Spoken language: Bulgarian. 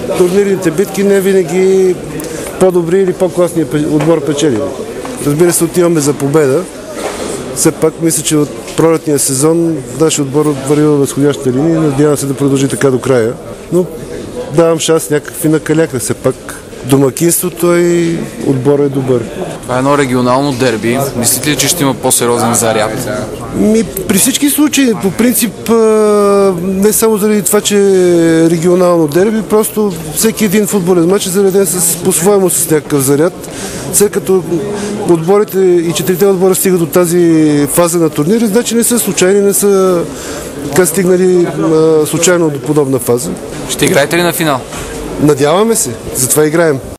турнирните битки не винаги по-добри или по-класният отбор печели. Разбира се, отиваме за победа. Все пак мисля, че от пролетния сезон нашия отбор върви във възходяща линия и надявам се да продължи така до края. Но давам шанс някакви накаляка. Все пак домакинството и отборът е добър. Това е едно регионално дерби. Мислите ли, че ще има по-сериозен заряд? При всички случаи, по принцип, не само заради това, че е регионално дерби, просто всеки един футболен мач е зареден по-своему с някакъв заряд. След като отборите и четирите отбора стигат до тази фаза на турнири, значи не са случайни, не са стигнали случайно до подобна фаза. Ще играете ли на финал? Надяваме се, затова играем.